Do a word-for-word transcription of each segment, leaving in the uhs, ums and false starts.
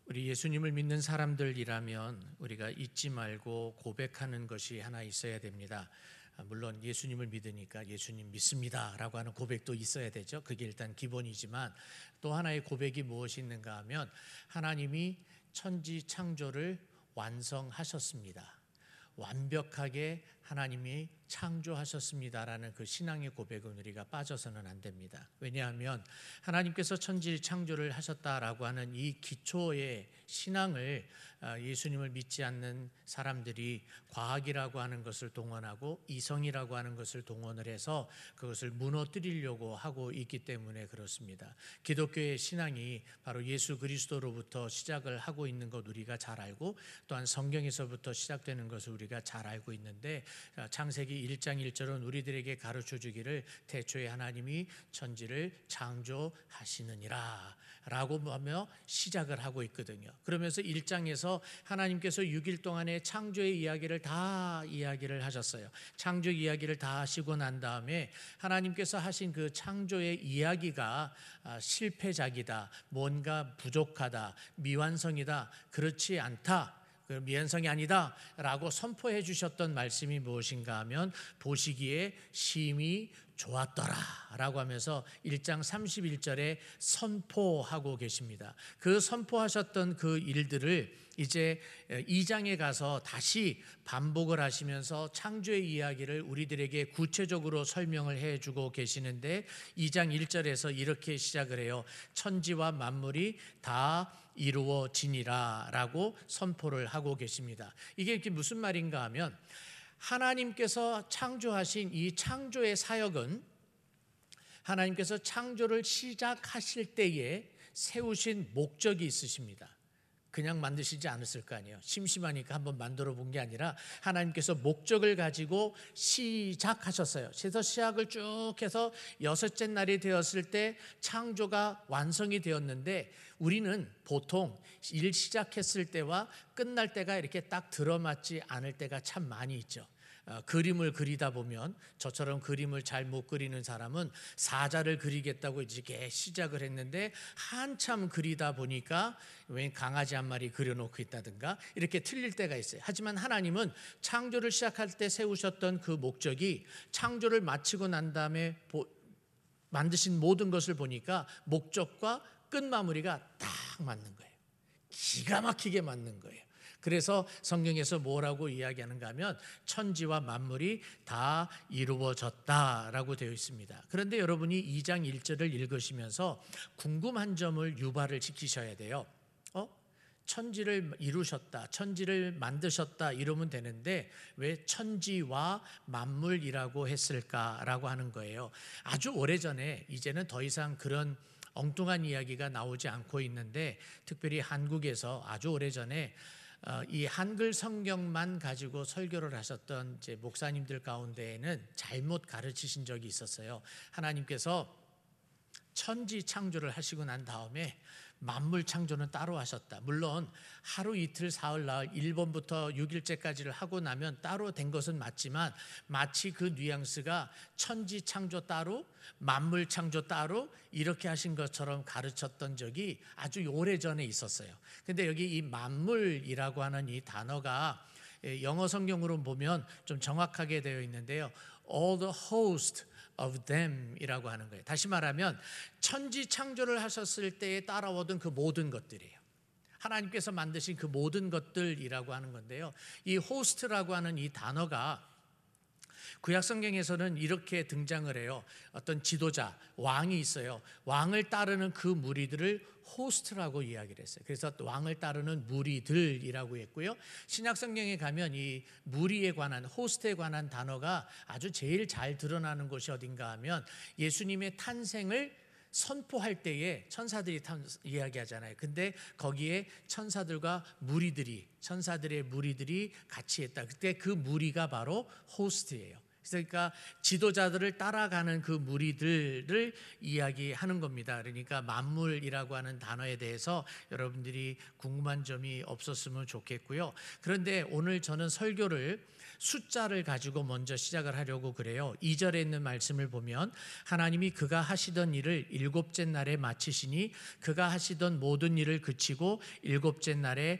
우리 예수님을 믿는 사람들이라면 우리가 잊지 말고 고백하는 것이 하나 있어야 됩니다. 물론 예수님을 믿으니까 예수님 믿습니다라고 하는 고백도 있어야 되죠. 그게 일단 기본이지만 또 하나의 고백이 무엇이 있는가 하면 하나님이 천지 창조를 완성하셨습니다. 완벽하게 하나님이 창조하셨습니다라는 그 신앙의 고백은 우리가 빠져서는 안 됩니다. 왜냐하면 하나님께서 천지 창조를 하셨다라고 하는 이 기초의 신앙을 예수님을 믿지 않는 사람들이 과학이라고 하는 것을 동원하고 이성이라고 하는 것을 동원을 해서 그것을 무너뜨리려고 하고 있기 때문에 그렇습니다. 기독교의 신앙이 바로 예수 그리스도로부터 시작을 하고 있는 것 우리가 잘 알고, 또한 성경에서부터 시작되는 것을 우리가 잘 알고 있는데, 창세기 일 장 일 절은 우리들에게 가르쳐 주기를 태초에 하나님이 천지를 창조하시느니라 라고 하며 시작을 하고 있거든요. 그러면서 일 장에서 하나님께서 육 일 동안의 창조의 이야기를 다 이야기를 하셨어요. 창조 이야기를 다 하시고 난 다음에 하나님께서 하신 그 창조의 이야기가 실패작이다, 뭔가 부족하다, 미완성이다, 그렇지 않다, 미완성이 아니다 라고 선포해 주셨던 말씀이 무엇인가 하면 보시기에 심히 좋았더라 라고 하면서 일 장 삼십일 절에 선포하고 계십니다. 그 선포하셨던 그 일들을 이제 이 장에 가서 다시 반복을 하시면서 창조의 이야기를 우리들에게 구체적으로 설명을 해주고 계시는데, 이 장 일 절에서 이렇게 시작을 해요. 천지와 만물이 다 이루어지니라 라고 선포를 하고 계십니다. 이게 무슨 말인가 하면 하나님께서 창조하신 이 창조의 사역은 하나님께서 창조를 시작하실 때에 세우신 목적이 있으십니다. 그냥 만드시지 않았을 거 아니에요. 심심하니까 한번 만들어 본 게 아니라 하나님께서 목적을 가지고 시작하셨어요. 그래서 시작을 쭉 해서 여섯째 날이 되었을 때 창조가 완성이 되었는데, 우리는 보통 일 시작했을 때와 끝날 때가 이렇게 딱 들어맞지 않을 때가 참 많이 있죠. 어, 그림을 그리다 보면 저처럼 그림을 잘 못 그리는 사람은 사자를 그리겠다고 이렇게 시작을 했는데 한참 그리다 보니까 왜 강아지 한 마리 그려놓고 있다든가 이렇게 틀릴 때가 있어요. 하지만 하나님은 창조를 시작할 때 세우셨던 그 목적이 창조를 마치고 난 다음에 보, 만드신 모든 것을 보니까 목적과 끝마무리가 딱 맞는 거예요. 기가 막히게 맞는 거예요. 그래서 성경에서 뭐라고 이야기하는가 하면 천지와 만물이 다 이루어졌다라고 되어 있습니다. 그런데 여러분이 이 장 일 절을 읽으시면서 궁금한 점을 유발을 시키셔야 돼요. 어? 천지를 이루셨다, 천지를 만드셨다 이러면 되는데 왜 천지와 만물이라고 했을까라고 하는 거예요. 아주 오래전에, 이제는 더 이상 그런 엉뚱한 이야기가 나오지 않고 있는데, 특별히 한국에서 아주 오래전에 이 한글 성경만 가지고 설교를 하셨던 이제 목사님들 가운데에는 잘못 가르치신 적이 있었어요. 하나님께서 천지 창조를 하시고 난 다음에 만물 창조는 따로 하셨다. 물론 하루 이틀 사흘 나흘 일 번부터 육 일째까지를 하고 나면 따로 된 것은 맞지만, 마치 그 뉘앙스가 천지 창조 따로 만물 창조 따로 이렇게 하신 것처럼 가르쳤던 적이 아주 오래전에 있었어요. 근데 여기 이 만물이라고 하는 이 단어가 영어 성경으로 보면 좀 정확하게 되어 있는데요. All the host of them 이라고 하는 거예요. 다시 말하면 천지 창조를 하셨을 때에 따라오던 그 모든 것들이에요. 하나님께서 만드신 그 모든 것들이라고 하는 건데요. 이 호스트라고 하는 이 단어가 구약 성경에서는 이렇게 등장을 해요. 어떤 지도자, 왕이 있어요. 왕을 따르는 그 무리들을 호스트라고 이야기를 했어요. 그래서 왕을 따르는 무리들이라고 했고요. 신약 성경에 가면 이 무리에 관한, 호스트에 관한 단어가 아주 제일 잘 드러나는 곳이 어딘가 하면 예수님의 탄생을 선포할 때에 천사들이 이야기하잖아요. 근데 거기에 천사들과 무리들이, 천사들의 무리들이 같이 했다. 그때 그 무리가 바로 호스트예요. 그러니까 지도자들을 따라가는 그 무리들을 이야기하는 겁니다. 그러니까 만물이라고 하는 단어에 대해서 여러분들이 궁금한 점이 없었으면 좋겠고요. 그런데 오늘 저는 설교를 숫자를 가지고 먼저 시작을 하려고 그래요. 이 절에 있는 말씀을 보면 하나님이 그가 하시던 일을 일곱째 날에 마치시니 그가 하시던 모든 일을 그치고 일곱째 날에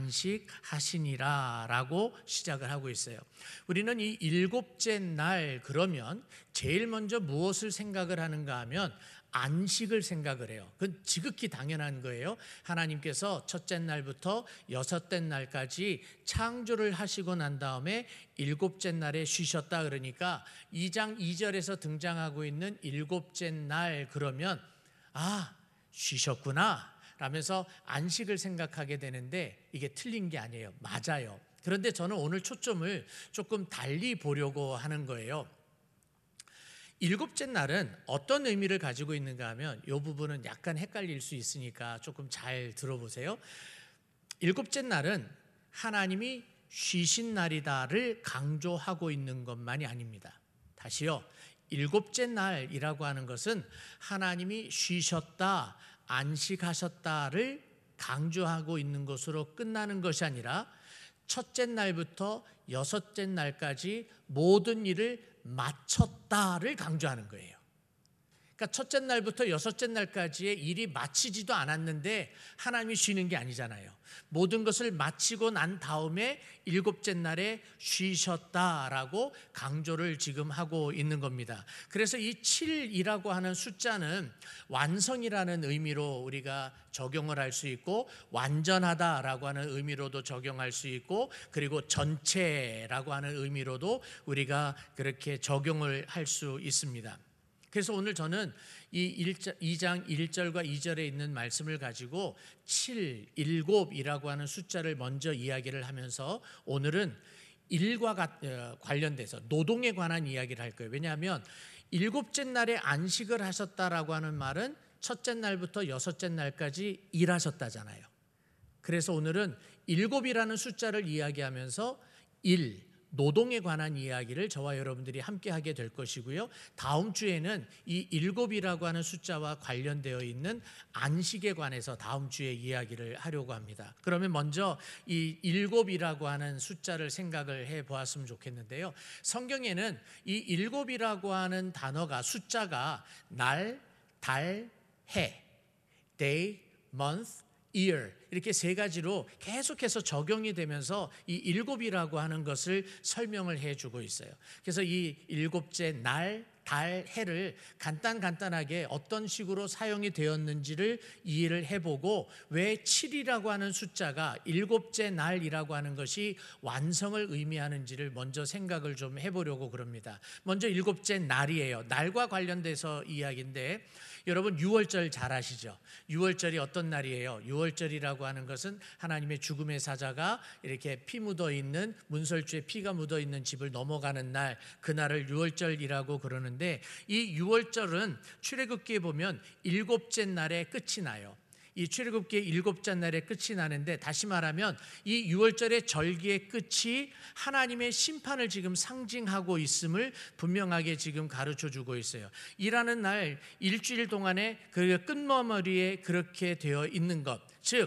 안식하시니라 라고 시작을 하고 있어요. 우리는 이 일곱째 날 그러면 제일 먼저 무엇을 생각을 하는가 하면 안식을 생각을 해요. 그건 지극히 당연한 거예요. 하나님께서 첫째 날부터 여섯째 날까지 창조를 하시고 난 다음에 일곱째 날에 쉬셨다. 그러니까 이 장 이 절에서 등장하고 있는 일곱째 날 그러면 아, 쉬셨구나 라면서 안식을 생각하게 되는데 이게 틀린 게 아니에요. 맞아요. 그런데 저는 오늘 초점을 조금 달리 보려고 하는 거예요. 일곱째 날은 어떤 의미를 가지고 있는가 하면 이 부분은 약간 헷갈릴 수 있으니까 조금 잘 들어보세요. 일곱째 날은 하나님이 쉬신 날이다를 강조하고 있는 것만이 아닙니다. 다시요. 일곱째 날이라고 하는 것은 하나님이 쉬셨다, 안식하셨다를 강조하고 있는 것으로 끝나는 것이 아니라 첫째 날부터 여섯째 날까지 모든 일을 마쳤다를 강조하는 거예요. 그러니까 첫째 날부터 여섯째 날까지의 일이 마치지도 않았는데 하나님이 쉬는 게 아니잖아요. 모든 것을 마치고 난 다음에 일곱째 날에 쉬셨다라고 강조를 지금 하고 있는 겁니다. 그래서 이 칠이라고 하는 숫자는 완성이라는 의미로 우리가 적용을 할 수 있고 완전하다라고 하는 의미로도 적용할 수 있고 그리고 전체라고 하는 의미로도 우리가 그렇게 적용을 할 수 있습니다. 그래서 오늘 저는 이 이 장 일 절과 이 절에 있는 말씀을 가지고 칠, 일곱이라고 하는 숫자를 먼저 이야기를 하면서 오늘은 일과 관련돼서 노동에 관한 이야기를 할 거예요. 왜냐하면 일곱째 날에 안식을 하셨다라고 하는 말은 첫째 날부터 여섯째 날까지 일하셨다잖아요. 그래서 오늘은 일곱이라는 숫자를 이야기하면서 일, 노동에 관한 이야기를 저와 여러분들이 함께 하게 될 것이고요. 다음 주에는 이 일곱이라고 하는 숫자와 관련되어 있는 안식에 관해서 다음 주에 이야기를 하려고 합니다. 그러면 먼저 이 일곱이라고 하는 숫자를 생각을 해 보았으면 좋겠는데요. 성경에는 이 일곱이라고 하는 단어가 숫자가 날, 달, 해, day, month, year 이렇게 세 가지로 계속해서 적용이 되면서 이 일곱이라고 하는 것을 설명을 해주고 있어요. 그래서 이 일곱째 날, 달, 해를 간단 간단하게 어떤 식으로 사용이 되었는지를 이해를 해보고 왜 칠이라고 하는 숫자가 일곱째 날이라고 하는 것이 완성을 의미하는지를 먼저 생각을 좀 해보려고 그럽니다. 먼저 일곱째 날이에요. 날과 관련돼서 이야기인데 여러분 유월절 잘 아시죠? 유월절이 어떤 날이에요? 유월절이라고 하는 것은 하나님의 죽음의 사자가 이렇게 피 묻어 있는 문설주에 피가 묻어 있는 집을 넘어가는 날, 그날을 유월절이라고 그러는데 이 유월절은 출애굽기에 보면 일곱째 날에 끝이 나요. 이 출애굽기의 일곱째 날에 끝이 나는데 다시 말하면 이 유월절의 절기의 끝이 하나님의 심판을 지금 상징하고 있음을 분명하게 지금 가르쳐주고 있어요. 일하는 날 일주일 동안에 그 끝머머리에 그렇게 되어 있는 것, 즉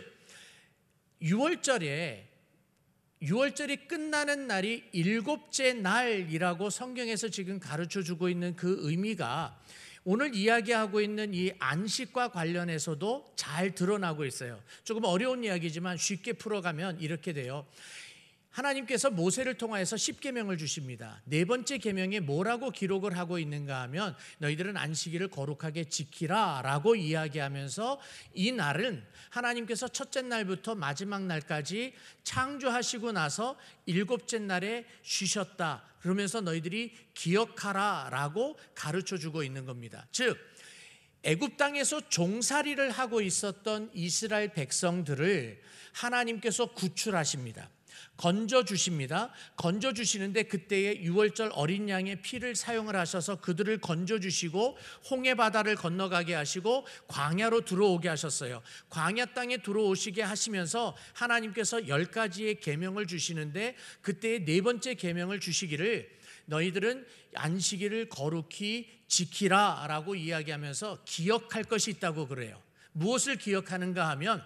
유월절에 유월절이 끝나는 날이 일곱째 날이라고 성경에서 지금 가르쳐주고 있는 그 의미가 오늘 이야기하고 있는 이 안식과 관련해서도 잘 드러나고 있어요. 조금 어려운 이야기지만 쉽게 풀어가면 이렇게 돼요. 하나님께서 모세를 통하여서 십계명을 주십니다. 네 번째 계명에 뭐라고 기록을 하고 있는가 하면 너희들은 안식일을 거룩하게 지키라 라고 이야기하면서 이 날은 하나님께서 첫째 날부터 마지막 날까지 창조하시고 나서 일곱째 날에 쉬셨다. 그러면서 너희들이 기억하라 라고 가르쳐주고 있는 겁니다. 즉 애굽 땅에서 종살이를 하고 있었던 이스라엘 백성들을 하나님께서 구출하십니다. 건져주십니다. 건져주시는데 그때에 유월절 어린 양의 피를 사용을 하셔서 그들을 건져주시고 홍해바다를 건너가게 하시고 광야로 들어오게 하셨어요. 광야 땅에 들어오시게 하시면서 하나님께서 열 가지의 계명을 주시는데 그때에 네 번째 계명을 주시기를 너희들은 안식일을 거룩히 지키라라고 이야기하면서 기억할 것이 있다고 그래요. 무엇을 기억하는가 하면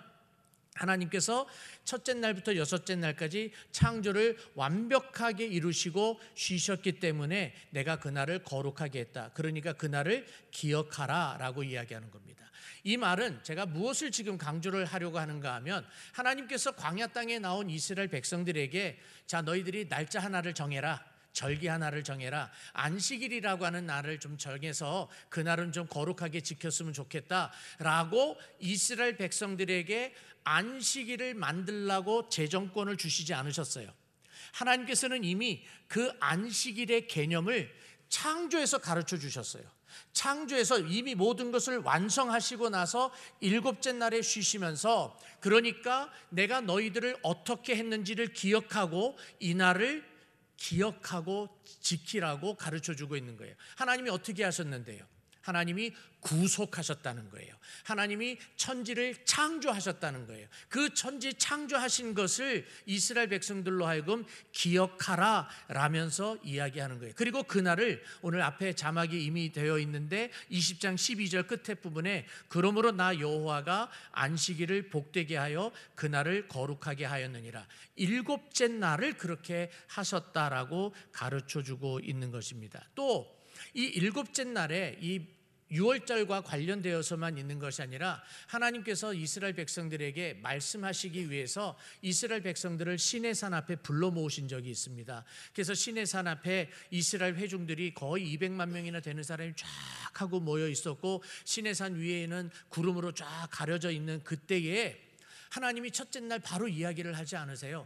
하나님께서 첫째 날부터 여섯째 날까지 창조를 완벽하게 이루시고 쉬셨기 때문에 내가 그날을 거룩하게 했다. 그러니까 그날을 기억하라라고 이야기하는 겁니다. 이 말은 제가 무엇을 지금 강조를 하려고 하는가 하면 하나님께서 광야 땅에 나온 이스라엘 백성들에게 자, 너희들이 날짜 하나를 정해라. 절기 하나를 정해라. 안식일이라고 하는 날을 좀 정해서 그날은 좀 거룩하게 지켰으면 좋겠다라고 이스라엘 백성들에게 안식일을 만들라고 재정권을 주시지 않으셨어요. 하나님께서는 이미 그 안식일의 개념을 창조에서 가르쳐 주셨어요. 창조에서 이미 모든 것을 완성하시고 나서 일곱째 날에 쉬시면서 그러니까 내가 너희들을 어떻게 했는지를 기억하고 이 날을 기억하고 지키라고 가르쳐주고 있는 거예요. 하나님이 어떻게 하셨는데요? 하나님이 구속하셨다는 거예요. 하나님이 천지를 창조하셨다는 거예요. 그 천지 창조하신 것을 이스라엘 백성들로 하여금 기억하라 라면서 이야기하는 거예요. 그리고 그날을 오늘 앞에 자막이 이미 되어 있는데 이십 장 십이 절 끝에 부분에 그러므로 나 여호와가 안식일을 복되게 하여 그날을 거룩하게 하였느니라. 일곱째 날을 그렇게 하셨다라고 가르쳐주고 있는 것입니다. 또 이 일곱째 날에 이 유월절과 관련되어서만 있는 것이 아니라 하나님께서 이스라엘 백성들에게 말씀하시기 위해서 이스라엘 백성들을 시내산 앞에 불러 모으신 적이 있습니다. 그래서 시내산 앞에 이스라엘 회중들이 거의 이백만 명이나 되는 사람이 쫙 하고 모여 있었고 시내산 위에는 구름으로 쫙 가려져 있는 그때에 하나님이 첫째 날 바로 이야기를 하지 않으세요.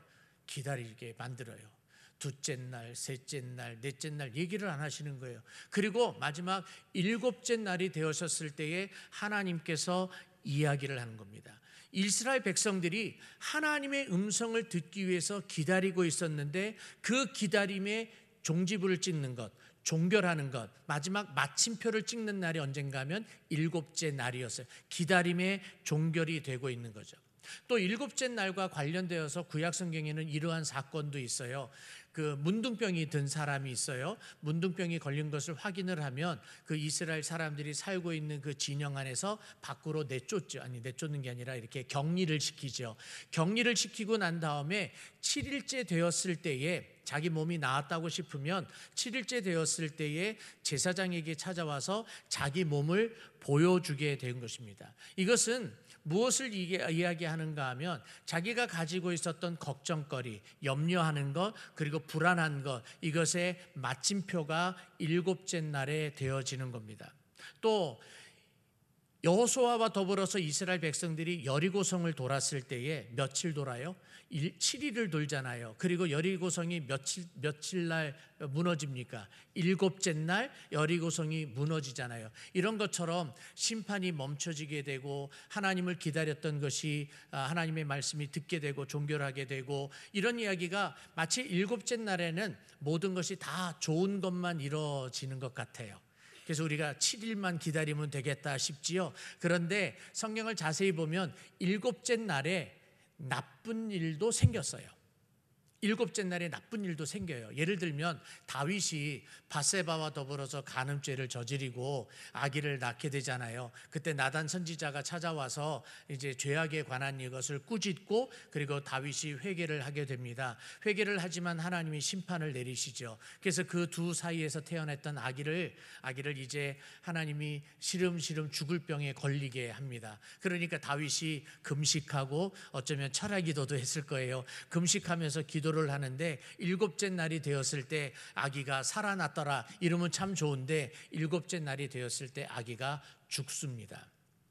기다리게 만들어요. 둘째 날, 셋째 날, 넷째 날 얘기를 안 하시는 거예요. 그리고 마지막 일곱째 날이 되었을 때에 하나님께서 이야기를 하는 겁니다. 이스라엘 백성들이 하나님의 음성을 듣기 위해서 기다리고 있었는데 그 기다림에 종지부를 찍는 것, 종결하는 것, 마지막 마침표를 찍는 날이 언젠가 하면 일곱째 날이었어요. 기다림의 종결이 되고 있는 거죠. 또 일곱째 날과 관련되어서 구약 성경에는 이러한 사건도 있어요. 그 문둥병이 든 사람이 있어요. 문둥병이 걸린 것을 확인을 하면 그 이스라엘 사람들이 살고 있는 그 진영 안에서 밖으로 내쫓죠. 아니 내쫓는 게 아니라 이렇게 격리를 시키죠. 격리를 시키고 난 다음에 칠 일째 되었을 때에 자기 몸이 나았다고 싶으면 칠 일째 되었을 때에 제사장에게 찾아와서 자기 몸을 보여주게 된 것입니다. 이것은 무엇을 이야기하는가 하면 자기가 가지고 있었던 걱정거리, 염려하는 것, 그리고 불안한 것, 이것의 마침표가 일곱째 날에 되어지는 겁니다. 또 여호수아와 더불어서 이스라엘 백성들이 여리고성을 돌았을 때에 며칠 돌아요? 칠 일을 돌잖아요. 그리고 여리고성이 며칠 며칠 날 무너집니까? 일곱째 날 여리고성이 무너지잖아요. 이런 것처럼 심판이 멈춰지게 되고 하나님을 기다렸던 것이 하나님의 말씀이 듣게 되고 종결하게 되고 이런 이야기가 마치 일곱째 날에는 모든 것이 다 좋은 것만 이루어지는 것 같아요. 그래서 우리가 칠 일만 기다리면 되겠다 싶지요. 그런데 성경을 자세히 보면 일곱째 날에 나쁜 일도 생겼어요. 일곱째 날에 나쁜 일도 생겨요. 예를 들면 다윗이 밧세바와 더불어서 간음죄를 저지르고 아기를 낳게 되잖아요. 그때 나단 선지자가 찾아와서 이제 죄악에 관한 이것을 꾸짖고 그리고 다윗이 회개를 하게 됩니다. 회개를 하지만 하나님이 심판을 내리시죠. 그래서 그 두 사이에서 태어났던 아기를 아기를 이제 하나님이 시름시름 죽을 병에 걸리게 합니다. 그러니까 다윗이 금식하고 어쩌면 철야기도도 했을 거예요. 금식하면서 기도 를 하는데 일곱째 날이 되었을 때 아기가 살아났더라. 이러면 참 좋은데 일곱째 날이 되었을 때 아기가 죽습니다.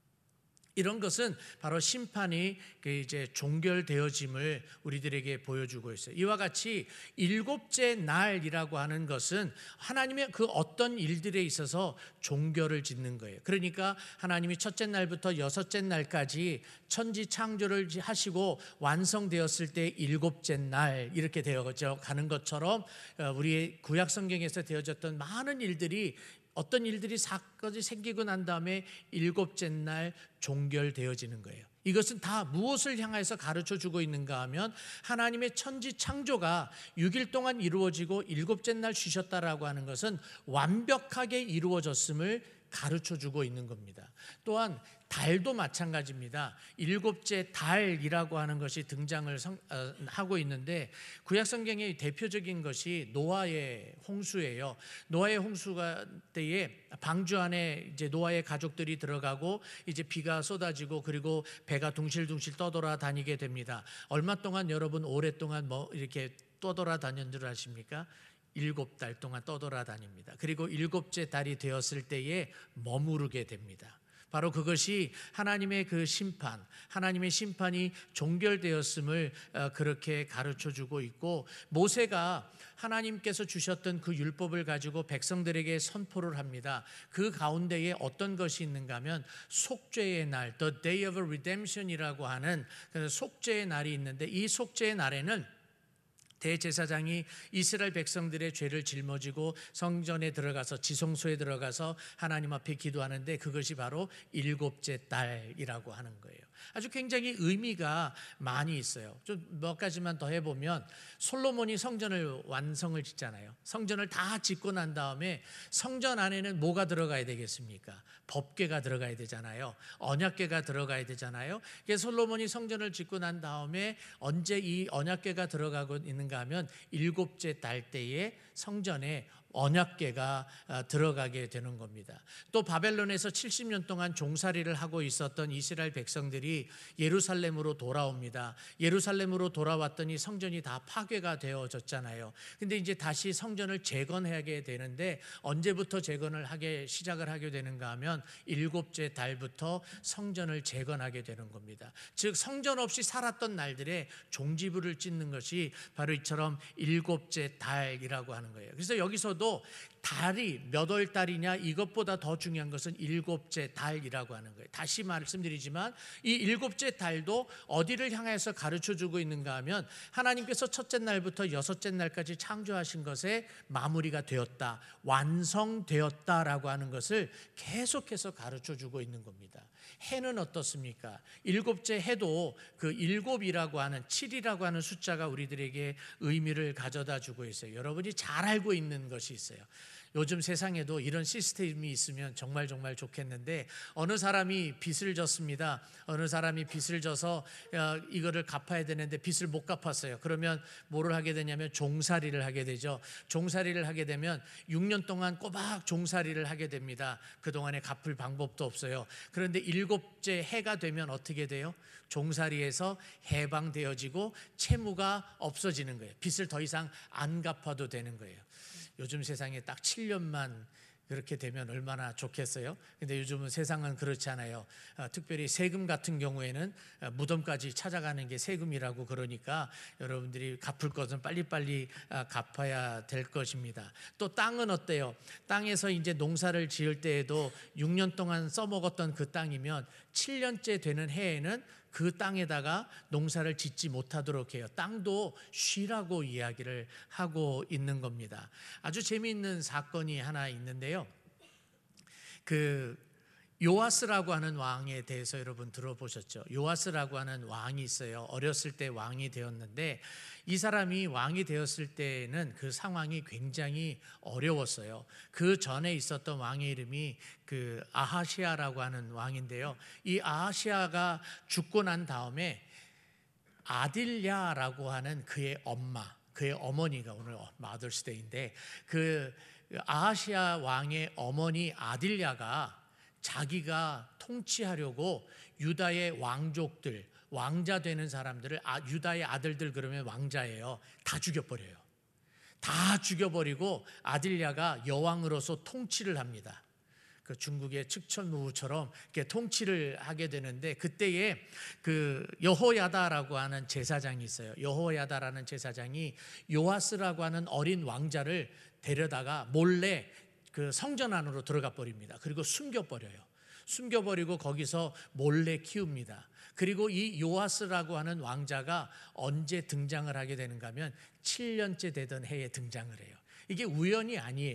이런 것은 바로 심판이 이제 종결되어짐을 우리들에게 보여주고 있어요. 이와 같이 일곱째 날이라고 하는 것은 하나님의 그 어떤 일들에 있어서 종결을 짓는 거예요. 그러니까 하나님이 첫째 날부터 여섯째 날까지 천지 창조를 하시고 완성되었을 때 일곱째 날 이렇게 되어 가는 것처럼 우리의 구약 성경에서 되어졌던 많은 일들이 어떤 일들이 사건이 생기고 난 다음에 일곱째 날 종결되어지는 거예요. 이것은 다 무엇을 향해서 가르쳐 주고 있는가 하면 하나님의 천지 창조가 육 일 동안 이루어지고 일곱째 날 쉬셨다라고 하는 것은 완벽하게 이루어졌음을 가르쳐 주고 있는 겁니다. 또한 달도 마찬가지입니다. 일곱째 달이라고 하는 것이 등장을 성, 어, 하고 있는데 구약 성경의 대표적인 것이 노아의 홍수예요. 노아의 홍수가 때에 방주 안에 이제 노아의 가족들이 들어가고 이제 비가 쏟아지고 그리고 배가 둥실둥실 떠돌아다니게 됩니다. 얼마 동안 여러분 오랫동안 뭐 이렇게 떠돌아다닌 줄 아십니까? 일곱 달 동안 떠돌아다닙니다. 그리고 일곱째 달이 되었을 때에 머무르게 됩니다. 바로 그것이 하나님의 그 심판, 하나님의 심판이 종결되었음을 그렇게 가르쳐주고 있고, 모세가 하나님께서 주셨던 그 율법을 가지고 백성들에게 선포를 합니다. 그 가운데에 어떤 것이 있는가 하면 속죄의 날, The Day of Redemption이라고 하는 속죄의 날이 있는데, 이 속죄의 날에는 대제사장이 이스라엘 백성들의 죄를 짊어지고 성전에 들어가서 지성소에 들어가서 하나님 앞에 기도하는데, 그것이 바로 일곱째 달이라고 하는 거예요. 아주 굉장히 의미가 많이 있어요. 좀 몇 가지만 더 해보면, 솔로몬이 성전을 완성을 짓잖아요. 성전을 다 짓고 난 다음에 성전 안에는 뭐가 들어가야 되겠습니까? 법궤가 들어가야 되잖아요. 언약궤가 들어가야 되잖아요. 그래서 솔로몬이 성전을 짓고 난 다음에 언제 이 언약궤가 들어가고 있는가 하면 일곱째 달 때에 성전에 언약궤가 들어가게 되는 겁니다. 또 바벨론에서 칠십 년 동안 종살이를 하고 있었던 이스라엘 백성들이 예루살렘으로 돌아옵니다. 예루살렘으로 돌아왔더니 성전이 다 파괴가 되어졌잖아요. 근데 이제 다시 성전을 재건하게 되는데, 언제부터 재건을 하게 시작을 하게 되는가 하면 일곱째 달부터 성전을 재건하게 되는 겁니다. 즉 성전 없이 살았던 날들에 종지부를 찍는 것이 바로 이처럼 일곱째 달이라고 하는 거예요. 그래서 여기서도 달이 몇 월 달이냐, 이것보다 더 중요한 것은 일곱째 달이라고 하는 거예요. 다시 말씀드리지만 이 일곱째 달도 어디를 향해서 가르쳐주고 있는가 하면, 하나님께서 첫째 날부터 여섯째 날까지 창조하신 것에 마무리가 되었다, 완성되었다라고 하는 것을 계속해서 가르쳐주고 있는 겁니다. 해는 어떻습니까? 일곱째 해도 그 일곱이라고 하는, 칠이라고 하는 숫자가 우리들에게 의미를 가져다 주고 있어요. 여러분이 잘 알고 있는 것이 있어요. 요즘 세상에도 이런 시스템이 있으면 정말 정말 좋겠는데, 어느 사람이 빚을 졌습니다. 어느 사람이 빚을 져서 이거를 갚아야 되는데 빚을 못 갚았어요. 그러면 뭐를 하게 되냐면 종살이를 하게 되죠. 종살이를 하게 되면 육 년 동안 꼬박 종살이를 하게 됩니다. 그동안에 갚을 방법도 없어요. 그런데 일곱째 해가 되면 어떻게 돼요? 종살이에서 해방되어지고 채무가 없어지는 거예요. 빚을 더 이상 안 갚아도 되는 거예요. 요즘 세상에 딱 칠 년만 그렇게 되면 얼마나 좋겠어요. 근데 요즘은 세상은 그렇지 않아요. 특별히 세금 같은 경우에는 무덤까지 찾아가는 게 세금이라고 그러니까 여러분들이 갚을 것은 빨리빨리 갚아야 될 것입니다. 또 땅은 어때요? 땅에서 이제 농사를 지을 때에도 육 년 동안 써먹었던 그 땅이면 칠 년째 되는 해에는 그 땅에다가 농사를 짓지 못하도록 해요. 땅도 쉬라고 이야기를 하고 있는 겁니다. 아주 재미있는 사건이 하나 있는데요. 그 요아스라고 하는 왕에 대해서 여러분 들어보셨죠? 요아스라고 하는 왕이 있어요. 어렸을 때 왕이 되었는데, 이 사람이 왕이 되었을 때는 그 상황이 굉장히 어려웠어요. 그 전에 있었던 왕의 이름이 그 아하시아라고 하는 왕인데요. 이 아하시아가 죽고 난 다음에 아딜랴라고 하는 그의 엄마, 그의 어머니가, 오늘 마더스데이인데 그 아하시아 왕의 어머니 아딜랴가 자기가 통치하려고 유다의 왕족들, 왕자 되는 사람들을, 아, 유다의 아들들 그러면 왕자예요, 다 죽여버려요. 다 죽여버리고 아딜랴가 여왕으로서 통치를 합니다. 그 중국의 측천무후처럼 이렇게 통치를 하게 되는데, 그때에 그 여호야다라고 하는 제사장이 있어요. 여호야다라는 제사장이 요아스라고 하는 어린 왕자를 데려다가 몰래 그 성전 안으로 들어가 버립니다. 그리고 숨겨버려요. 숨겨버리고 거기서 몰래 키웁니다. 그리고 이 요아스라고 하는 왕자가 언제 등장을 하게 되는가 하면 칠 년째 되던 해에 등장을 해요. 이게 우연이 아니에요.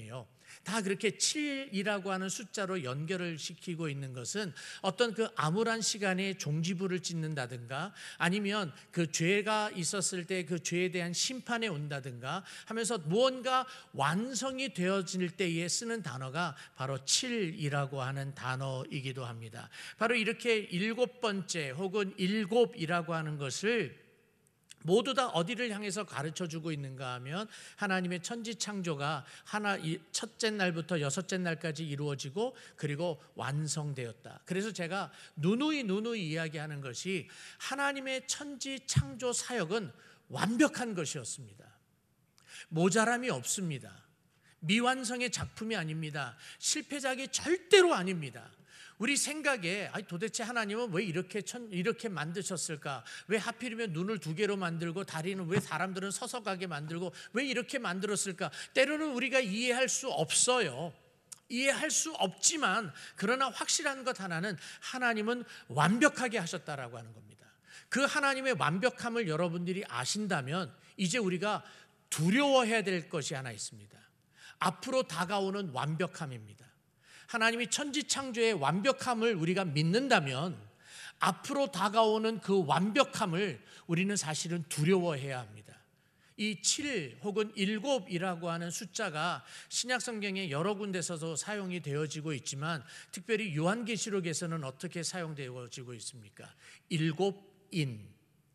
다 그렇게 칠이라고 하는 숫자로 연결을 시키고 있는 것은 어떤 그 암울한 시간에 종지부를 찍는다든가 아니면 그 죄가 있었을 때 그 죄에 대한 심판에 온다든가 하면서 무언가 완성이 되어질 때에 쓰는 단어가 바로 칠이라고 하는 단어이기도 합니다. 바로 이렇게 일곱 번째 혹은 일곱이라고 하는 것을 모두 다 어디를 향해서 가르쳐주고 있는가 하면 하나님의 천지창조가 하나 첫째 날부터 여섯째 날까지 이루어지고 그리고 완성되었다. 그래서 제가 누누이 누누이 이야기하는 것이 하나님의 천지창조 사역은 완벽한 것이었습니다. 모자람이 없습니다. 미완성의 작품이 아닙니다. 실패작이 절대로 아닙니다. 우리 생각에 아니 도대체 하나님은 왜 이렇게 천, 이렇게 만드셨을까? 왜 하필이면 눈을 두 개로 만들고 다리는 왜 사람들은 서서 가게 만들고 왜 이렇게 만들었을까? 때로는 우리가 이해할 수 없어요. 이해할 수 없지만 그러나 확실한 것 하나는 하나님은 완벽하게 하셨다라고 하는 겁니다. 그 하나님의 완벽함을 여러분들이 아신다면 이제 우리가 두려워해야 될 것이 하나 있습니다. 앞으로 다가오는 완벽함입니다. 하나님이 천지창조의 완벽함을 우리가 믿는다면 앞으로 다가오는 그 완벽함을 우리는 사실은 두려워해야 합니다. 이 칠 혹은 일곱이라고 하는 숫자가 신약성경에 여러 군데서도 사용이 되어지고 있지만 특별히 요한계시록에서는 어떻게 사용되어지고 있습니까? 일곱인,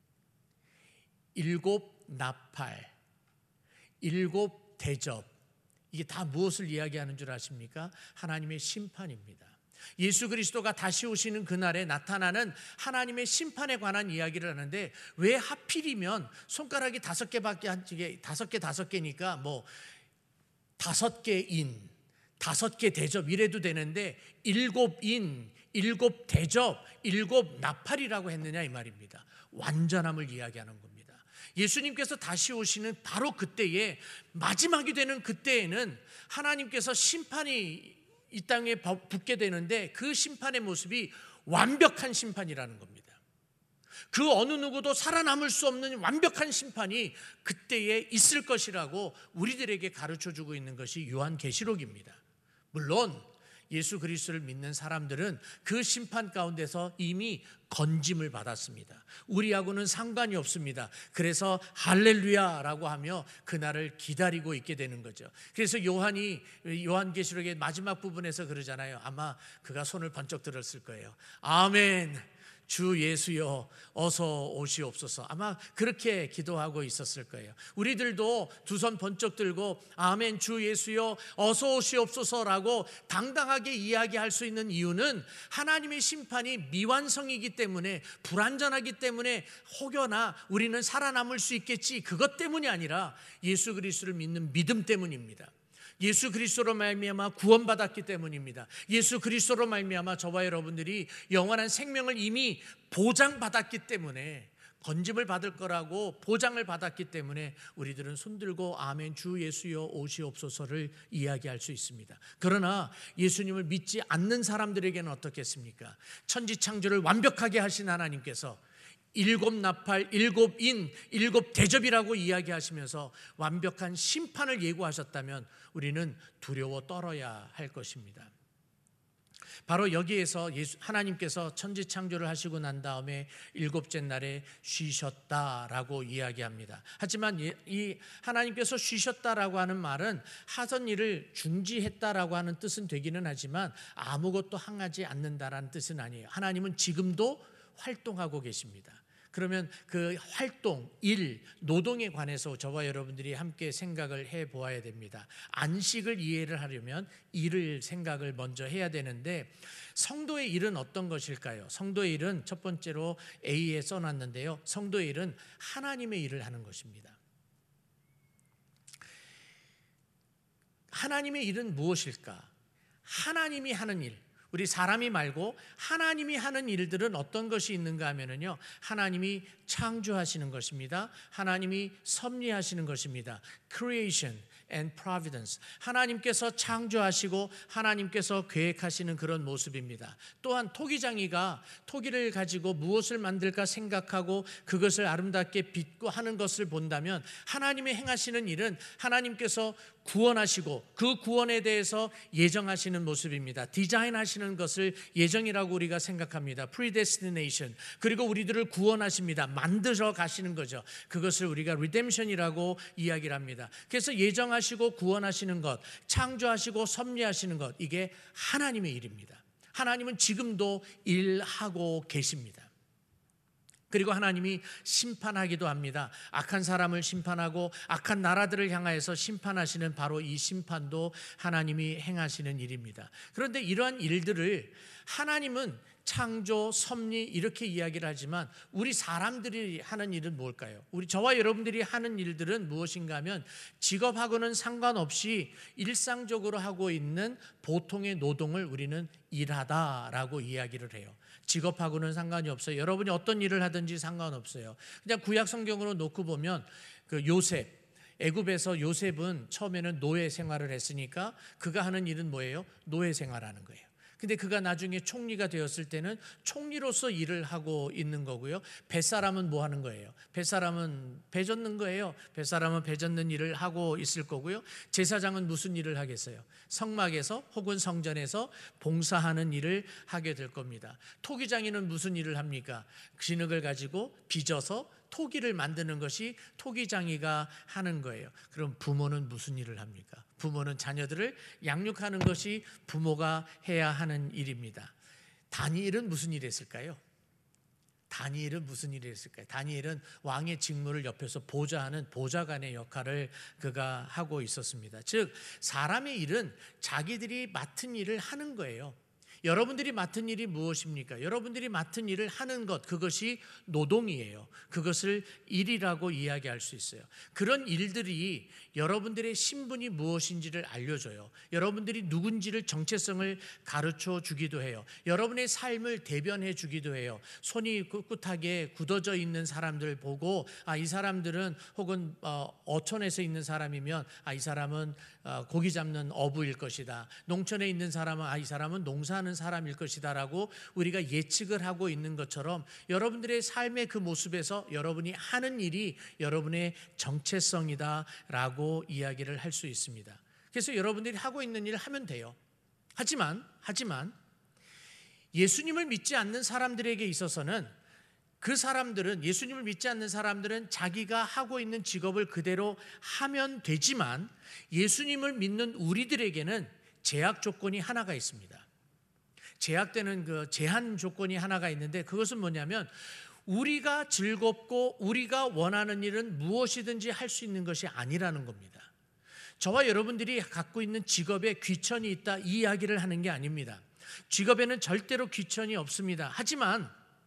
일곱 나팔, 일곱 대접, 이게 다 무엇을 이야기하는 줄 아십니까? 하나님의 심판입니다. 예수 그리스도가 다시 오시는 그날에 나타나는 하나님의 심판에 관한 이야기를 하는데 왜 하필이면 손가락이 다섯 개밖에 안 게 다섯 개 다섯 개니까 뭐 다섯 개인, 다섯 개 대접 이래도 되는데 일곱인, 일곱 대접, 일곱 나팔이라고 했느냐 이 말입니다. 완전함을 이야기하는 겁니다. 예수님께서 다시 오시는 바로 그때에 마지막이 되는 그때에는 하나님께서 심판이 이 땅에 붙게 되는데 그 심판의 모습이 완벽한 심판이라는 겁니다. 그 어느 누구도 살아남을 수 없는 완벽한 심판이 그때에 있을 것이라고 우리들에게 가르쳐주고 있는 것이 요한계시록입니다. 물론 예수 그리스도를 믿는 사람들은 그 심판 가운데서 이미 건짐을 받았습니다. 우리하고는 상관이 없습니다. 그래서 할렐루야라고 하며 그날을 기다리고 있게 되는 거죠. 그래서 요한이 요한계시록의 마지막 부분에서 그러잖아요. 아마 그가 손을 번쩍 들었을 거예요. 아멘. 주 예수여 어서 오시옵소서. 아마 그렇게 기도하고 있었을 거예요. 우리들도 두 손 번쩍 들고 아멘 주 예수여 어서 오시옵소서라고 당당하게 이야기할 수 있는 이유는 하나님의 심판이 미완성이기 때문에 불완전하기 때문에 혹여나 우리는 살아남을 수 있겠지 그것 때문이 아니라 예수 그리스도를 믿는 믿음 때문입니다. 예수 그리스도로 말미암아 구원받았기 때문입니다. 예수 그리스도로 말미암아 저와 여러분들이 영원한 생명을 이미 보장받았기 때문에 건짐을 받을 거라고 보장을 받았기 때문에 우리들은 손들고 아멘 주 예수여 오시옵소서를 이야기할 수 있습니다. 그러나 예수님을 믿지 않는 사람들에게는 어떻겠습니까? 천지창조를 완벽하게 하신 하나님께서 일곱 나팔, 일곱 인, 일곱 대접이라고 이야기하시면서 완벽한 심판을 예고하셨다면 우리는 두려워 떨어야 할 것입니다. 바로 여기에서 예수, 하나님께서 천지창조를 하시고 난 다음에 일곱째 날에 쉬셨다라고 이야기합니다. 하지만 이 하나님께서 쉬셨다라고 하는 말은 하던 일을 중지했다라고 하는 뜻은 되기는 하지만 아무것도 행하지 않는다라는 뜻은 아니에요. 하나님은 지금도 활동하고 계십니다. 그러면 그 활동, 일, 노동에 관해서 저와 여러분들이 함께 생각을 해보아야 됩니다. 안식을 이해를 하려면 일을 생각을 먼저 해야 되는데 성도의 일은 어떤 것일까요? 성도의 일은 첫 번째로 A에 써놨는데요. 성도의 일은 하나님의 일을 하는 것입니다. 하나님의 일은 무엇일까? 하나님이 하는 일. 우리 사람이 말고 하나님이 하는 일들은 어떤 것이 있는가 하면은요, 하나님이 창조하시는 것입니다. 하나님이 섭리하시는 것입니다. Creation and providence. 하나님께서 창조하시고 하나님께서 계획하시는 그런 모습입니다. 또한 토기장이가 토기를 가지고 무엇을 만들까 생각하고 그것을 아름답게 빚고 하는 것을 본다면, 하나님이 행하시는 일은 하나님께서 구원하시고 그 구원에 대해서 예정하시는 모습입니다. 디자인하시는 것을 예정이라고 우리가 생각합니다. predestination. 그리고 우리들을 구원하십니다. 만들어 가시는 거죠. 그것을 우리가 redemption이라고 이야기를 합니다. 그래서 예정하시고 구원하시는 것, 창조하시고 섭리하시는 것, 이게 하나님의 일입니다. 하나님은 지금도 일하고 계십니다. 그리고 하나님이 심판하기도 합니다. 악한 사람을 심판하고 악한 나라들을 향하여서 심판하시는 바로 이 심판도 하나님이 행하시는 일입니다. 그런데 이러한 일들을 하나님은 창조, 섭리 이렇게 이야기를 하지만 우리 사람들이 하는 일은 뭘까요? 우리 저와 여러분들이 하는 일들은 무엇인가 하면 직업하고는 상관없이 일상적으로 하고 있는 보통의 노동을 우리는 일하다라고 이야기를 해요. 직업하고는 상관이 없어요. 여러분이 어떤 일을 하든지 상관없어요. 그냥 구약 성경으로 놓고 보면 그 요셉, 애굽에서 요셉은 처음에는 노예 생활을 했으니까 그가 하는 일은 뭐예요? 노예 생활하는 거예요. 근데 그가 나중에 총리가 되었을 때는 총리로서 일을 하고 있는 거고요. 뱃사람은 뭐 하는 거예요? 뱃사람은 배 젓는 거예요. 뱃사람은 배 젓는 일을 하고 있을 거고요. 제사장은 무슨 일을 하겠어요? 성막에서 혹은 성전에서 봉사하는 일을 하게 될 겁니다. 토기장이는 무슨 일을 합니까? 진흙을 가지고 빚어서 토기를 만드는 것이 토기장이가 하는 거예요. 그럼 부모는 무슨 일을 합니까? 부모는 자녀들을 양육하는 것이 부모가 해야 하는 일입니다. 다니엘은 무슨 일을 했을까요? 다니엘은 무슨 일을 했을까요? 다니엘은 왕의 직무를 옆에서 보좌하는 보좌관의 역할을 그가 하고 있었습니다. 즉 사람의 일은 자기들이 맡은 일을 하는 거예요. 여러분들이 맡은 일이 무엇입니까? 여러분들이 맡은 일을 하는 것, 그것이 노동이에요. 그것을 일이라고 이야기할 수 있어요. 그런 일들이 여러분들의 신분이 무엇인지를 알려줘요. 여러분들이 누군지를 정체성을 가르쳐 주기도 해요. 여러분의 삶을 대변해 주기도 해요. 손이 꿋꿋하게 굳어져 있는 사람들 보고 아, 이 사람들은 혹은 어, 어촌에서 있는 사람이면 아, 이 사람은 어, 고기 잡는 어부일 것이다. 농촌에 있는 사람은 아, 이 사람은 농사하는 사람일 것이다 라고 우리가 예측을 하고 있는 것처럼 여러분들의 삶의 그 모습에서 여러분이 하는 일이 여러분의 정체성이다 라고 이야기를 할 수 있습니다. 그래서 여러분들이 하고 있는 일을 하면 돼요. 하지만 하지만 예수님을 믿지 않는 사람들에게 있어서는 그 사람들은 예수님을 믿지 않는 사람들은 자기가 하고 있는 직업을 그대로 하면 되지만 예수님을 믿는 우리들에게는 제약 조건이 하나가 있습니다. 제약되는 그 제한 조건이 하나가 있는데 그것은 뭐냐면 우리가 즐겁고 우리가 원하는 일은 무엇이든지 할 수 있는 것이 아니라는 겁니다. 저와 여러분들이 갖고 있는 직업에 귀천이 있다 이 이야기를 하는 게 아닙니다. 직업에는 절대로 귀천이 없습니다. 하지만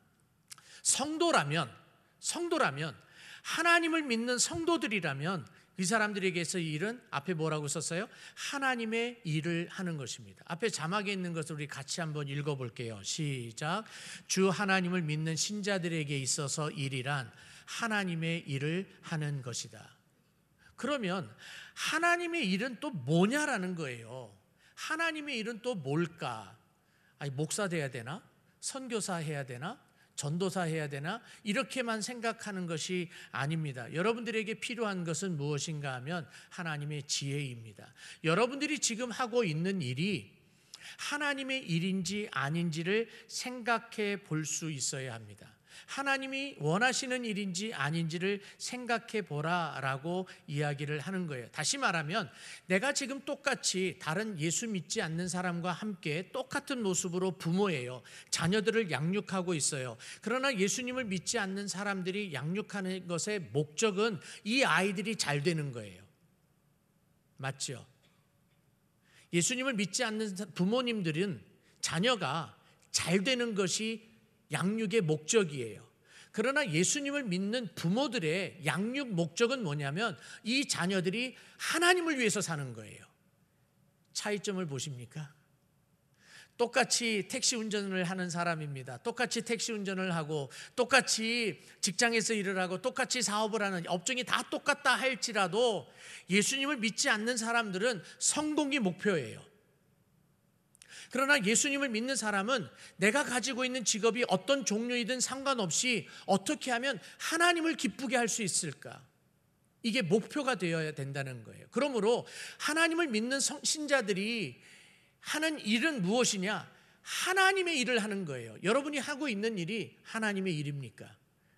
성도라면 성도라면 하나님을 믿는 성도들이라면 이 사람들에게서 이 일은 앞에 뭐라고 썼어요? 하나님의 일을 하는 것입니다. 앞에 자막에 있는 것을 우리 같이 한번 읽어볼게요. 시작. 주 하나님을 믿는 신자들에게 있어서 일이란 하나님의 일을 하는 것이다. 그러면 하나님의 일은 또 뭐냐라는 거예요. 하나님의 일은 또 뭘까? 아니, 목사 돼야 되나? 선교사 해야 되나? 전도사 해야 되나? 이렇게만 생각하는 것이 아닙니다. 여러분들에게 필요한 것은 무엇인가 하면 하나님의 지혜입니다. 여러분들이 지금 하고 있는 일이 하나님의 일인지 아닌지를 생각해 볼 수 있어야 합니다. 하나님이 원하시는 일인지 아닌지를 생각해 보라라고 이야기를 하는 거예요. 다시 말하면 내가 지금 똑같이 다른 예수 믿지 않는 사람과 함께 똑같은 모습으로 부모예요. 자녀들을 양육하고 있어요. 그러나 예수님을 믿지 않는 사람들이 양육하는 것의 목적은 이 아이들이 잘 되는 거예요. 맞죠? 예수님을 믿지 않는 부모님들은 자녀가 잘 되는 것이 양육의 목적이에요. 그러나 예수님을 믿는 부모들의 양육 목적은 뭐냐면 이 자녀들이 하나님을 위해서 사는 거예요. 차이점을 보십니까? 똑같이 택시 운전을 하는 사람입니다. 똑같이 택시 운전을 하고 똑같이 직장에서 일을 하고 똑같이 사업을 하는 업종이 다 똑같다 할지라도 예수님을 믿지 않는 사람들은 성공이 목표예요. 그러나 예수님을 믿는 사람은 내가 가지고 있는 직업이 어떤 종류이든 상관없이 어떻게 하면 하나님을 기쁘게 할 수 있을까? 이게 목표가 되어야 된다는 거예요. 그러므로 하나님을 믿는 신자들이 하는 일은 무엇이냐? 하나님의 일을 하는 거예요. 여러분이 하고 있는 일이 하나님의 일입니까?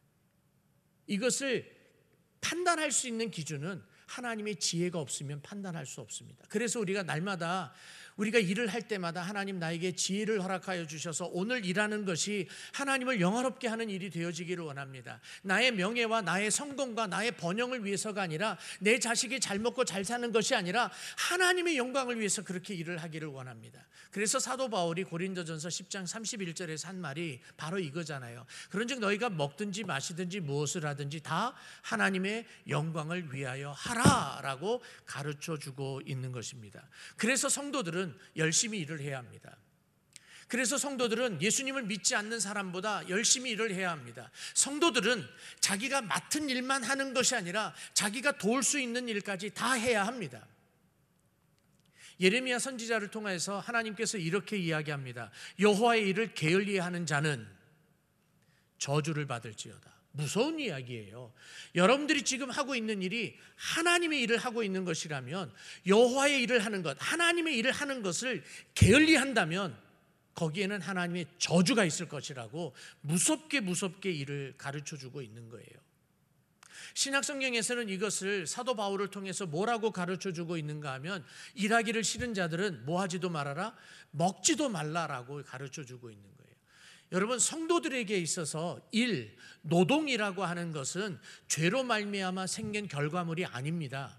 이것을 판단할 수 있는 기준은 하나님의 지혜가 없으면 판단할 수 없습니다. 그래서 우리가 날마다 우리가 일을 할 때마다 하나님 나에게 지혜를 허락하여 주셔서 오늘 일하는 것이 하나님을 영화롭게 하는 일이 되어지기를 원합니다. 나의 명예와 나의 성공과 나의 번영을 위해서가 아니라 내 자식이 잘 먹고 잘 사는 것이 아니라 하나님의 영광을 위해서 그렇게 일을 하기를 원합니다. 그래서 사도 바울이 고린도전서 십 장 삼십일 절에서 한 말이 바로 이거잖아요. 그런즉 너희가 먹든지 마시든지 무엇을 하든지 다 하나님의 영광을 위하여 하라라고 가르쳐주고 있는 것입니다. 그래서 성도들은 열심히 일을 해야 합니다. 그래서 성도들은 예수님을 믿지 않는 사람보다 열심히 일을 해야 합니다. 성도들은 자기가 맡은 일만 하는 것이 아니라 자기가 도울 수 있는 일까지 다 해야 합니다. 예레미야 선지자를 통해서 하나님께서 이렇게 이야기합니다. 여호와의 일을 게을리 하는 자는 저주를 받을지어다. 무서운 이야기예요. 여러분들이 지금 하고 있는 일이 하나님의 일을 하고 있는 것이라면, 여호와의 일을 하는 것, 하나님의 일을 하는 것을 게을리 한다면 거기에는 하나님의 저주가 있을 것이라고 무섭게 무섭게 일을 가르쳐주고 있는 거예요. 신약성경에서는 이것을 사도 바울을 통해서 뭐라고 가르쳐주고 있는가 하면, 일하기를 싫은 자들은 뭐하지도 말아라, 먹지도 말라라고 가르쳐주고 있는 거예요. 여러분, 성도들에게 있어서 일, 노동이라고 하는 것은 죄로 말미암아 생긴 결과물이 아닙니다.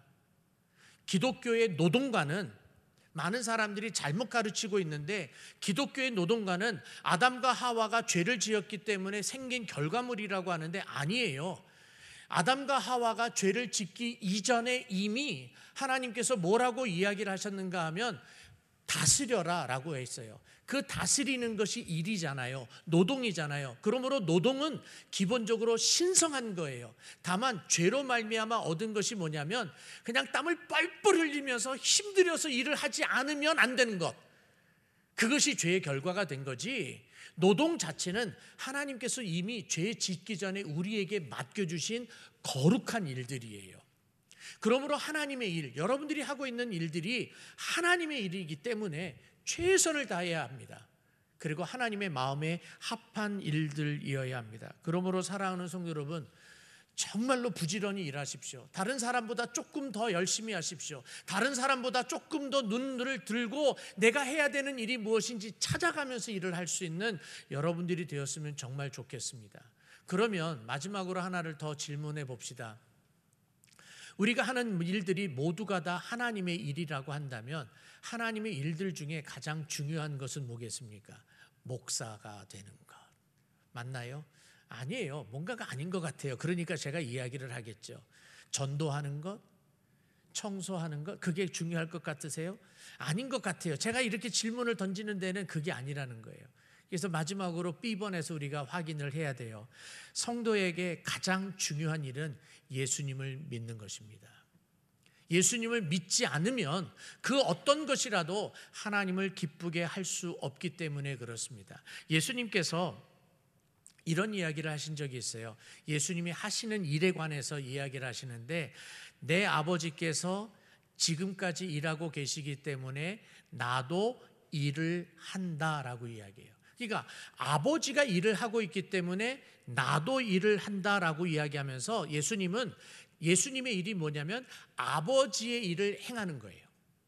기독교의 노동가는, 많은 사람들이 잘못 가르치고 있는데, 기독교의 노동가는 아담과 하와가 죄를 지었기 때문에 생긴 결과물이라고 하는데 아니에요. 아담과 하와가 죄를 짓기 이전에 이미 하나님께서 뭐라고 이야기를 하셨는가 하면 다스려라 라고 했어요. 그 다스리는 것이 일이잖아요. 노동이잖아요. 그러므로 노동은 기본적으로 신성한 거예요. 다만 죄로 말미암아 얻은 것이 뭐냐면 그냥 땀을 뻘뻘 흘리면서 힘들여서 일을 하지 않으면 안 되는 것, 그것이 죄의 결과가 된 거지, 노동 자체는 하나님께서 이미 죄 짓기 전에 우리에게 맡겨주신 거룩한 일들이에요. 그러므로 하나님의 일, 여러분들이 하고 있는 일들이 하나님의 일이기 때문에 최선을 다해야 합니다. 그리고 하나님의 마음에 합한 일들이어야 합니다. 그러므로 사랑하는 성도 여러분, 정말로 부지런히 일하십시오. 다른 사람보다 조금 더 열심히 하십시오. 다른 사람보다 조금 더 눈을 들고 내가 해야 되는 일이 무엇인지 찾아가면서 일을 할 수 있는 여러분들이 되었으면 정말 좋겠습니다. 그러면 마지막으로 하나를 더 질문해 봅시다. 우리가 하는 일들이 모두가 다 하나님의 일이라고 한다면 하나님의 일들 중에 가장 중요한 것은 뭐겠습니까? 목사가 되는 것. 맞나요? 아니에요. 뭔가가 아닌 것 같아요. 그러니까 제가 이야기를 하겠죠. 전도하는 것, 청소하는 것, 그게 중요할 것 같으세요? 아닌 것 같아요. 제가 이렇게 질문을 던지는 데는 그게 아니라는 거예요. 그래서 마지막으로 B번에서 우리가 확인을 해야 돼요. 성도에게 가장 중요한 일은 예수님을 믿는 것입니다. 예수님을 믿지 않으면 그 어떤 것이라도 하나님을 기쁘게 할 수 없기 때문에 그렇습니다. 예수님께서 이런 이야기를 하신 적이 있어요. 예수님이 하시는 일에 관해서 이야기를 하시는데, 내 아버지께서 지금까지 일하고 계시기 때문에 나도 일을 한다라고 이야기해요. 그러니까 아버지가 일을 하고 있기 때문에 나도 일을 한다라고 이야기하면서 예수님은, 예수님의 일이 뭐냐면 아버지의 일을 행하는 거예요.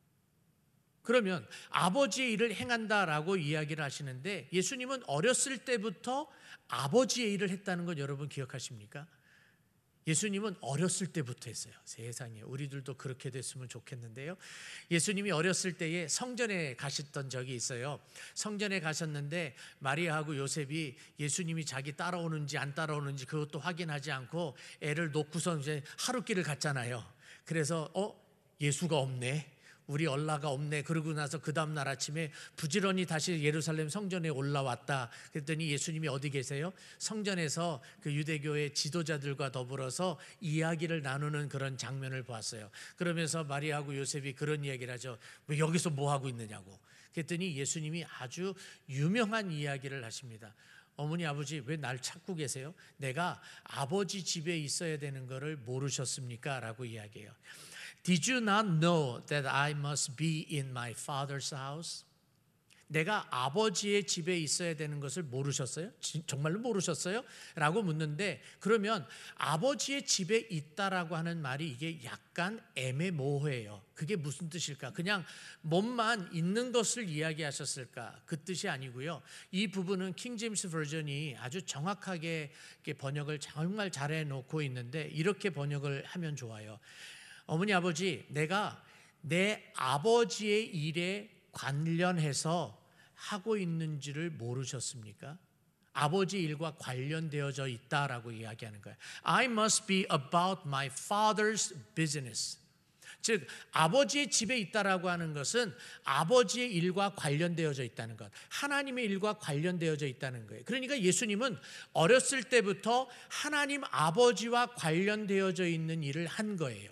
그러면 아버지의 일을 행한다라고 이야기를 하시는데, 예수님은 어렸을 때부터 아버지의 일을 했다는 건 여러분 기억하십니까? 예수님은 어렸을 때부터 했어요. 세상에, 우리들도 그렇게 됐으면 좋겠는데요. 예수님이 어렸을 때에 성전에 가셨던 적이 있어요. 성전에 가셨는데 마리아하고 요셉이 예수님이 자기 따라오는지 안 따라오는지 그것도 확인하지 않고 애를 놓고서 이제 하룻길을 갔잖아요. 그래서 어? 예수가 없네. 우리 얼라가 없네. 그러고 나서 그 다음 날 아침에 부지런히 다시 예루살렘 성전에 올라왔다. 그랬더니 예수님이 어디 계세요? 성전에서 그 유대교의 지도자들과 더불어서 이야기를 나누는 그런 장면을 보았어요. 그러면서 마리아하고 요셉이 그런 이야기를 하죠. 왜 여기서 뭐 하고 있느냐고. 그랬더니 예수님이 아주 유명한 이야기를 하십니다. 어머니 아버지 왜 날 찾고 계세요? 내가 아버지 집에 있어야 되는 것을 모르셨습니까? 라고 이야기해요. Did you not know that I must be in my father's house? 내가 아버지의 집에 있어야 되는 것을 모르셨어요? 정말로 모르셨어요? 라고 묻는데, 그러면 아버지의 집에 있다라고 하는 말이 이게 약간 애매모호해요. 그게 무슨 뜻일까? 그냥 몸만 있는 것을 이야기하셨을까? 그 뜻이 아니고요. 이 부분은 킹제임스 버전이 아주 정확하게 번역을 정말 잘 해놓고 있는데, 이렇게 번역을 하면 좋아요. 어머니 아버지, 내가 내 아버지의 일에 관련해서 하고 있는지를 모르셨습니까? 아버지 일과 관련되어져 있다라고 이야기하는 거예요. I must be about my father's business. 즉 아버지의 집에 있다라고 하는 것은 아버지의 일과 관련되어져 있다는 것, 하나님의 일과 관련되어져 있다는 거예요. 그러니까 예수님은 어렸을 때부터 하나님 아버지와 관련되어져 있는 일을 한 거예요.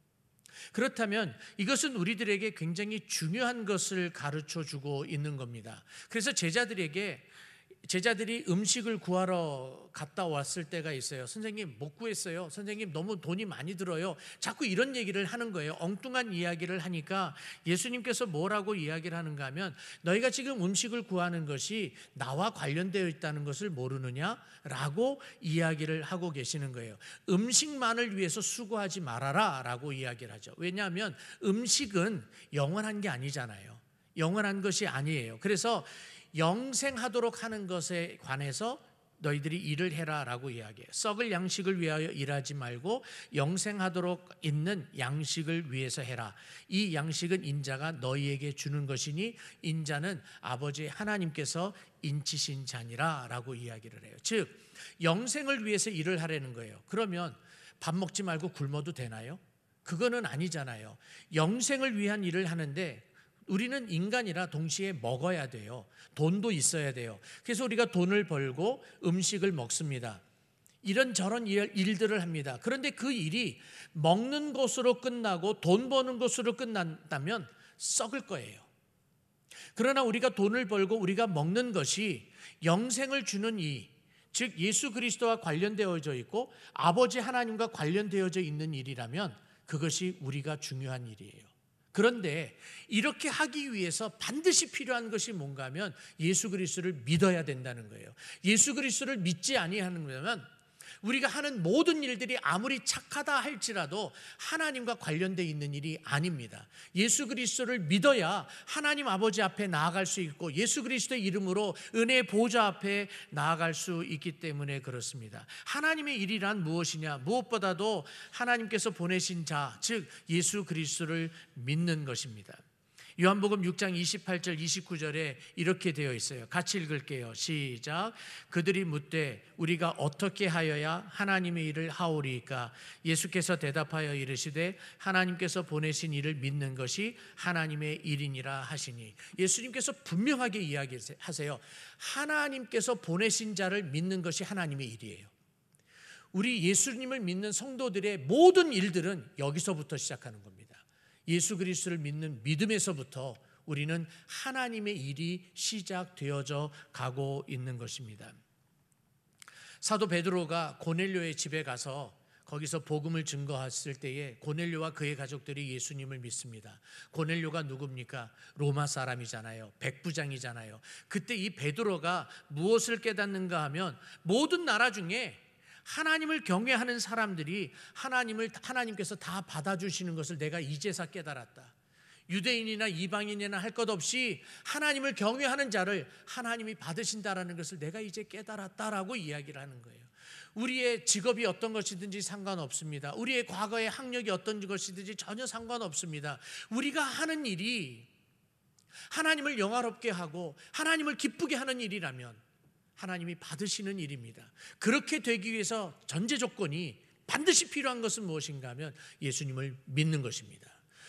그렇다면 이것은 우리들에게 굉장히 중요한 것을 가르쳐 주고 있는 겁니다. 그래서 제자들에게 제자들이 음식을 구하러 갔다 왔을 때가 있어요. 선생님 못 구했어요. 선생님 너무 돈이 많이 들어요. 자꾸 이런 얘기를 하는 거예요. 엉뚱한 이야기를 하니까 예수님께서 뭐라고 이야기를 하는가 하면, 너희가 지금 음식을 구하는 것이 나와 관련되어 있다는 것을 모르느냐라고 이야기를 하고 계시는 거예요. 음식만을 위해서 수고하지 말아라 라고 이야기를 하죠. 왜냐하면 음식은 영원한 게 아니잖아요. 영원한 것이 아니에요. 그래서 영생하도록 하는 것에 관해서 너희들이 일을 해라 라고 이야기해요. 썩을 양식을 위하여 일하지 말고 영생하도록 있는 양식을 위해서 해라. 이 양식은 인자가 너희에게 주는 것이니 인자는 아버지 하나님께서 인치신 자니라 라고 이야기를 해요. 즉 영생을 위해서 일을 하라는 거예요. 그러면 밥 먹지 말고 굶어도 되나요? 그거는 아니잖아요. 영생을 위한 일을 하는데 우리는 인간이라 동시에 먹어야 돼요. 돈도 있어야 돼요. 그래서 우리가 돈을 벌고 음식을 먹습니다. 이런저런 일들을 합니다. 그런데 그 일이 먹는 것으로 끝나고 돈 버는 것으로 끝난다면 썩을 거예요. 그러나 우리가 돈을 벌고 우리가 먹는 것이 영생을 주는 이, 즉 예수 그리스도와 관련되어져 있고 아버지 하나님과 관련되어져 있는 일이라면 그것이 우리가 중요한 일이에요. 그런데 이렇게 하기 위해서 반드시 필요한 것이 뭔가 하면 예수 그리스도를 믿어야 된다는 거예요. 예수 그리스도를 믿지 아니하는 거면 우리가 하는 모든 일들이 아무리 착하다 할지라도 하나님과 관련되어 있는 일이 아닙니다. 예수 그리스도를 믿어야 하나님 아버지 앞에 나아갈 수 있고 예수 그리스도의 이름으로 은혜의 보좌 앞에 나아갈 수 있기 때문에 그렇습니다. 하나님의 일이란 무엇이냐? 무엇보다도 하나님께서 보내신 자, 즉 예수 그리스도를 믿는 것입니다. 요한복음 육 장 이십팔 절 이십구 절에 이렇게 되어 있어요. 같이 읽을게요. 시작. 그들이 묻되 우리가 어떻게 하여야 하나님의 일을 하오리이까? 예수께서 대답하여 이르시되 하나님께서 보내신 일을 믿는 것이 하나님의 일이니라 하시니. 예수님께서 분명하게 이야기하세요. 하나님께서 보내신 자를 믿는 것이 하나님의 일이에요. 우리 예수님을 믿는 성도들의 모든 일들은 여기서부터 시작하는 겁니다. 예수 그리스도를 믿는 믿음에서부터 우리는 하나님의 일이 시작되어져 가고 있는 것입니다. 사도 베드로가 고넬료의 집에 가서 거기서 복음을 증거했을 때에 고넬료와 그의 가족들이 예수님을 믿습니다. 고넬료가 누굽니까? 로마 사람이잖아요. 백부장이잖아요. 그때 이 베드로가 무엇을 깨닫는가 하면 모든 나라 중에 하나님을 경외하는 사람들이 하나님을 하나님께서 다 받아주시는 것을 내가 이제서 깨달았다. 유대인이나 이방인이나 할 것 없이 하나님을 경외하는 자를 하나님이 받으신다라는 것을 내가 이제 깨달았다라고 이야기를 하는 거예요. 우리의 직업이 어떤 것이든지 상관없습니다. 우리의 과거의 학력이 어떤 것이든지 전혀 상관없습니다. 우리가 하는 일이 하나님을 영화롭게 하고 하나님을 기쁘게 하는 일이라면 하나님이 받으시는 일입니다. 그렇게 되기 위해서 전제 조건이 반드시 필요한 것은 무엇인가 하면 예수님을 믿는 것입니다.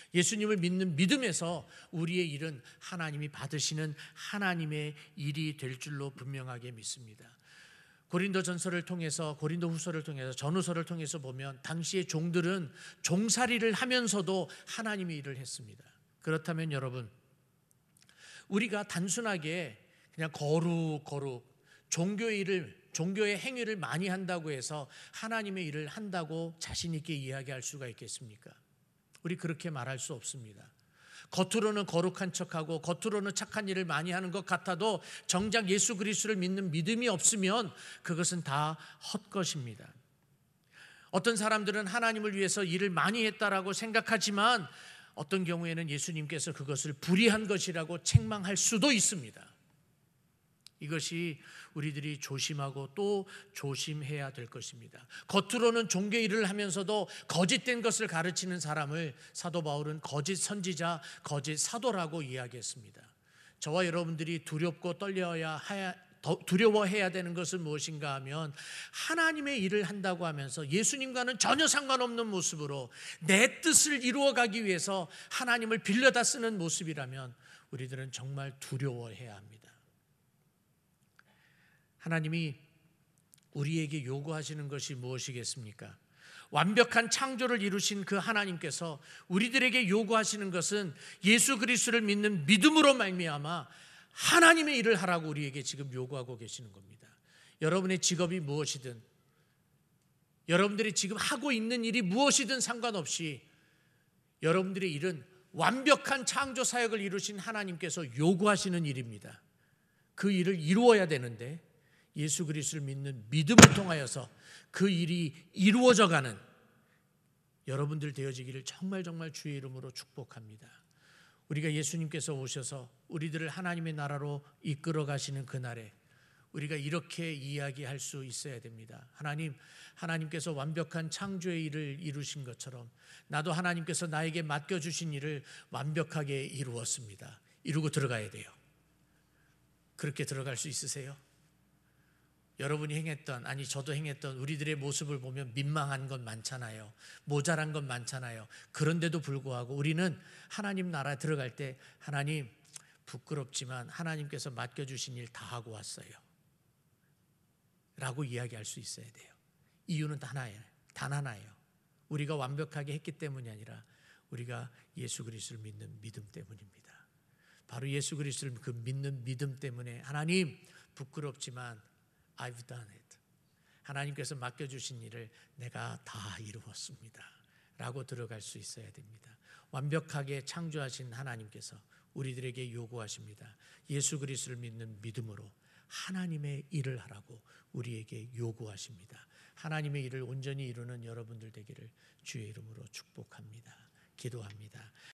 예수님을 믿는 믿음에서 우리의 일은 하나님이 받으시는 하나님의 일이 될 줄로 분명하게 믿습니다. 고린도전서를 통해서, 고린도후서를 통해서, 전후서를 통해서 보면 당시의 종들은 종살이를 하면서도 하나님의 일을 했습니다. 그렇다면 여러분, 우리가 단순하게 그냥 거룩 거룩 종교의 일을, 종교의 행위를 많이 한다고 해서 하나님의 일을 한다고 자신 있게 이야기할 수가 있겠습니까? 우리 그렇게 말할 수 없습니다. 겉으로는 거룩한 척하고 겉으로는 착한 일을 많이 하는 것 같아도 정작 예수 그리스도를 믿는 믿음이 없으면 그것은 다 헛것입니다. 어떤 사람들은 하나님을 위해서 일을 많이 했다라고 생각하지만 어떤 경우에는 예수님께서 그것을 불의한 것이라고 책망할 수도 있습니다. 이것이 우리들이 조심하고 또 조심해야 될 것입니다. 겉으로는 종교 일을 하면서도 거짓된 것을 가르치는 사람을 사도 바울은 거짓 선지자, 거짓 사도라고 이야기했습니다. 저와 여러분들이 두렵고 떨려야 해야, 두려워해야 되는 것은 무엇인가 하면 하나님의 일을 한다고 하면서 예수님과는 전혀 상관없는 모습으로 내 뜻을 이루어가기 위해서 하나님을 빌려다 쓰는 모습이라면 우리들은 정말 두려워해야 합니다. 하나님이 우리에게 요구하시는 것이 무엇이겠습니까? 완벽한 창조를 이루신 그 하나님께서 우리들에게 요구하시는 것은 예수 그리스도를 믿는 믿음으로 말미암아 하나님의 일을 하라고 우리에게 지금 요구하고 계시는 겁니다. 여러분의 직업이 무엇이든, 여러분들이 지금 하고 있는 일이 무엇이든 상관없이 여러분들의 일은 완벽한 창조 사역을 이루신 하나님께서 요구하시는 일입니다. 그 일을 이루어야 되는데 예수 그리스도를 믿는 믿음을 통하여서 그 일이 이루어져가는 여러분들 되어지기를 정말 정말 주의 이름으로 축복합니다. 우리가 예수님께서 오셔서 우리들을 하나님의 나라로 이끌어 가시는 그날에 우리가 이렇게 이야기할 수 있어야 됩니다. 하나님, 하나님께서 완벽한 창조의 일을 이루신 것처럼 나도 하나님께서 나에게 맡겨주신 일을 완벽하게 이루었습니다. 이루고 들어가야 돼요. 그렇게 들어갈 수 있으세요? 여러분이 행했던, 아니 저도 행했던 우리들의 모습을 보면 민망한 건 많잖아요. 모자란 건 많잖아요. 그런데도 불구하고 우리는 하나님 나라에 들어갈 때 하나님 부끄럽지만 하나님께서 맡겨주신 일 다 하고 왔어요 라고 이야기할 수 있어야 돼요. 이유는 단 하나예요. 단 하나예요. 우리가 완벽하게 했기 때문이 아니라 우리가 예수 그리스도를 믿는 믿음 때문입니다. 바로 예수 그리스도를 그 믿는 믿음 때문에 하나님 부끄럽지만 I've done it. 하나님께서 맡겨주신 일을 내가 다 이루었습니다 라고 들어갈 수 있어야 됩니다. 완벽하게 창조하신 하나님께서 우리들에게 요구하십니다. 예수 그리스도를 믿는 믿음으로 하나님의 일을 하라고 우리에게 요구하십니다. 하나님의 일을 온전히 이루는 여러분들 되기를 주의 이름으로 축복합니다. 기도합니다.